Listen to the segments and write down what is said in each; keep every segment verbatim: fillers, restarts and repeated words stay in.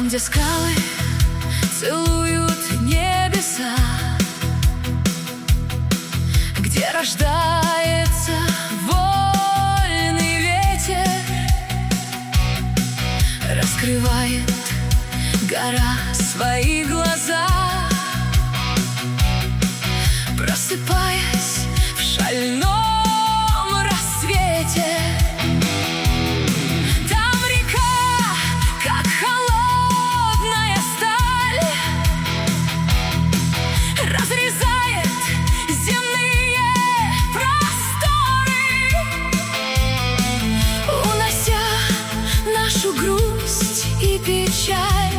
Там, где скалы целуют небеса, где рождается вольный ветер, раскрывает гора свои глаза, просыпаясь в шальном рассвете. Там река, как холодная сталь, разрезает земные просторы, унося нашу грусть и печаль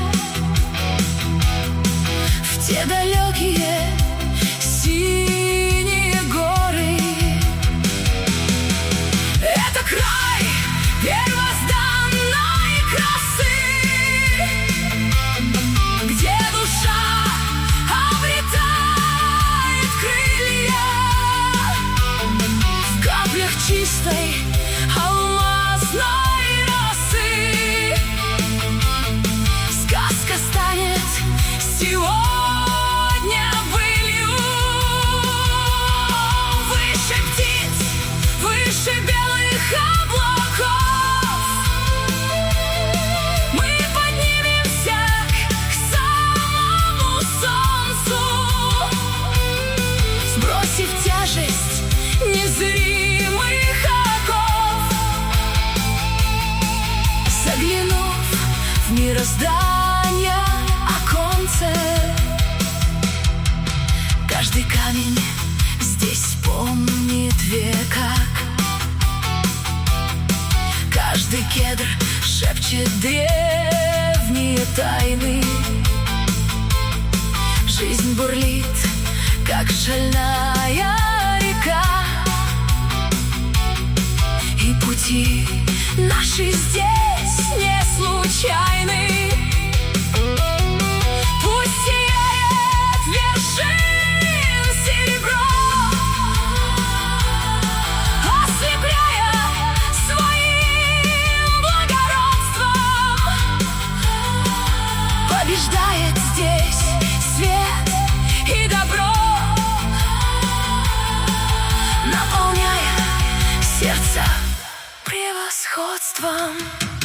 в те далекие синие горы. Это край первозданной красы, где душа обретает крылья в каплях чистой алмазной росы. Сказка станет сегодня былью, выше птиц, выше белых облаков. Мы поднимемся к самому солнцу, сбросив тяжесть незримых оков, заглянув в мироздание оконце. Каждый камень здесь помнит века, каждый кедр шепчет древние тайны. Жизнь бурлит, как шальная река, и пути наши здесь не случайны. Пусть сияет вершин серебро, ослепляя своим благородством. Побеждает здесь свет и добро, наполняя сердце превосходством.